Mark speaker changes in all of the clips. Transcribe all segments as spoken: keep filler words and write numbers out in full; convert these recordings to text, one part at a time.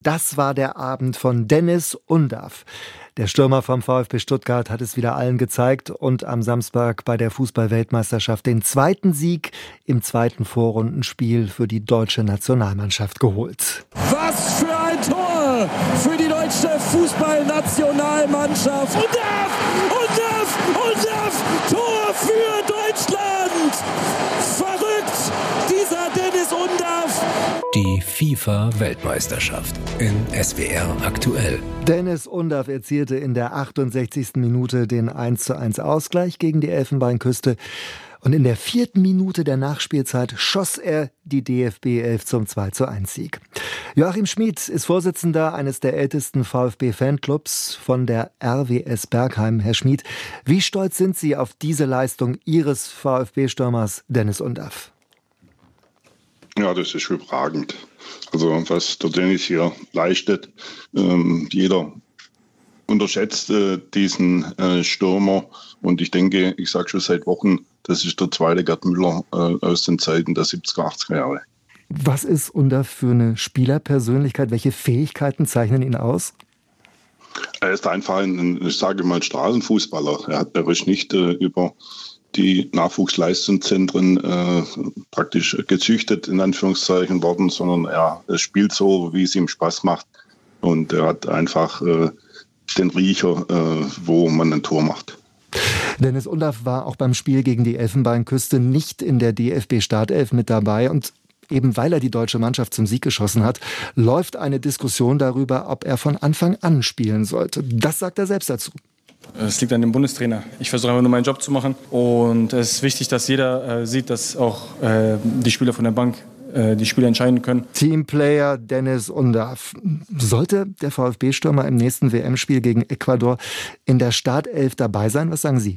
Speaker 1: Das war der Abend von Deniz Undav. Der Stürmer vom VfB Stuttgart hat es wieder allen gezeigt und am Samstag bei der Fußball-Weltmeisterschaft den zweiten Sieg im zweiten Vorrundenspiel für die deutsche Nationalmannschaft geholt.
Speaker 2: Was für ein Tor für die deutsche Fußballnationalmannschaft! Undav! Undav! Undav! Tor für Deutschland! Verrückt! Dieser Deniz Undav!
Speaker 3: Die FIFA-Weltmeisterschaft in S W R aktuell.
Speaker 1: Deniz Undav erzielte in der achtundsechzigsten Minute den eins zu eins Ausgleich gegen die Elfenbeinküste. Und in der vierten Minute der Nachspielzeit schoss er die D F B elf zum zwei zu eins Sieg. Joachim Schmid ist Vorsitzender eines der ältesten VfB-Fanclubs von der R W S Bergheim. Herr Schmid, wie stolz sind Sie auf diese Leistung Ihres VfB-Stürmers Deniz Undav?
Speaker 4: Ja, das ist überragend. Also was der Deniz hier leistet, ähm, jeder unterschätzt äh, diesen äh, Stürmer. Und ich denke, ich sage schon seit Wochen, das ist der zweite Gerd Müller äh, aus den Zeiten der siebziger, achtziger Jahre.
Speaker 1: Was ist Undav für eine Spielerpersönlichkeit? Welche Fähigkeiten zeichnen ihn aus?
Speaker 4: Er ist einfach ein, ich sage mal, Straßenfußballer. Er, hat, er ist nicht äh, über die Nachwuchsleistungszentren äh, praktisch gezüchtet, in Anführungszeichen, worden, sondern er, er spielt so, wie es ihm Spaß macht. Und er hat einfach äh, den Riecher, äh, wo man ein Tor macht.
Speaker 1: Deniz Undav war auch beim Spiel gegen die Elfenbeinküste nicht in der D F B-Startelf mit dabei. Und eben weil er die deutsche Mannschaft zum Sieg geschossen hat, läuft eine Diskussion darüber, ob er von Anfang an spielen sollte. Das sagt er selbst dazu.
Speaker 5: Es liegt an dem Bundestrainer. Ich versuche einfach nur meinen Job zu machen. Und es ist wichtig, dass jeder äh, sieht, dass auch äh, die Spieler von der Bank äh, die Spiele entscheiden können.
Speaker 1: Teamplayer Deniz Undav. Sollte der VfB-Stürmer im nächsten W M-Spiel gegen Ecuador in der Startelf dabei sein? Was sagen Sie?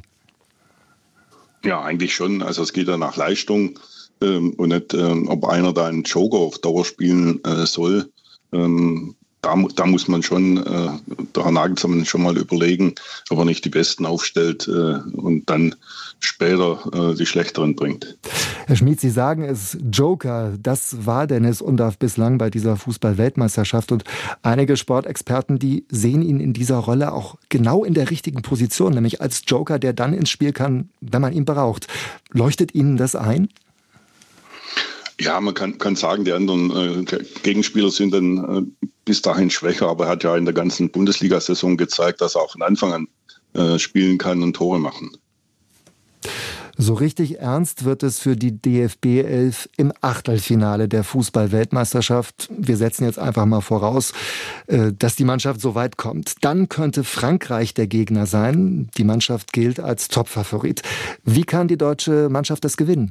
Speaker 4: Ja, eigentlich schon. Also es geht ja nach Leistung ähm, und nicht, ähm, ob einer da einen Joker auf Dauer spielen äh, soll. Ähm, Da, da muss man schon, äh, der Herr Nagelsmann schon mal überlegen, ob er nicht die Besten aufstellt äh, und dann später äh, die Schlechteren bringt.
Speaker 1: Herr Schmid, Sie sagen es, Joker, das war Deniz Undav bislang bei dieser Fußball-Weltmeisterschaft. Und einige Sportexperten, die sehen ihn in dieser Rolle auch genau in der richtigen Position, nämlich als Joker, der dann ins Spiel kann, wenn man ihn braucht. Leuchtet Ihnen das ein?
Speaker 4: Ja, man kann, kann sagen, die anderen äh, Gegenspieler sind dann äh, bis dahin schwächer, aber er hat ja in der ganzen Bundesliga-Saison gezeigt, dass er auch von Anfang an äh, spielen kann und Tore machen.
Speaker 1: So richtig ernst wird es für die D F B elf im Achtelfinale der Fußball-Weltmeisterschaft. Wir setzen jetzt einfach mal voraus, äh, dass die Mannschaft so weit kommt. Dann könnte Frankreich der Gegner sein. Die Mannschaft gilt als Topfavorit. Wie kann die deutsche Mannschaft das gewinnen?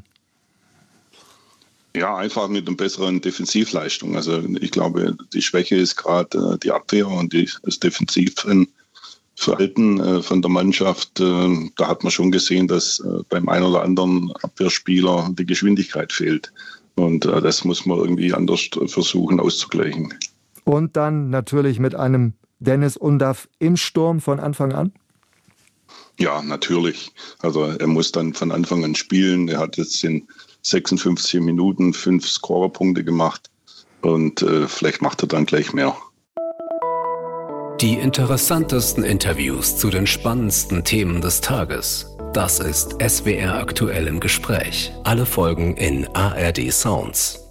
Speaker 4: Ja, einfach mit einer besseren Defensivleistung. Also ich glaube, die Schwäche ist gerade äh, die Abwehr und die, das Defensivverhalten äh, von der Mannschaft. Äh, da hat man schon gesehen, dass äh, beim einen oder anderen Abwehrspieler die Geschwindigkeit fehlt. Und äh, das muss man irgendwie anders versuchen auszugleichen.
Speaker 1: Und dann natürlich mit einem Deniz Undav im Sturm von Anfang an?
Speaker 4: Ja, natürlich. Also er muss dann von Anfang an spielen. Er hat jetzt in sechsundfünfzig Minuten fünf Scorerpunkte gemacht und äh, vielleicht macht er dann gleich mehr.
Speaker 3: Die interessantesten Interviews zu den spannendsten Themen des Tages. Das ist S W R aktuell im Gespräch. Alle Folgen in A R D Sounds.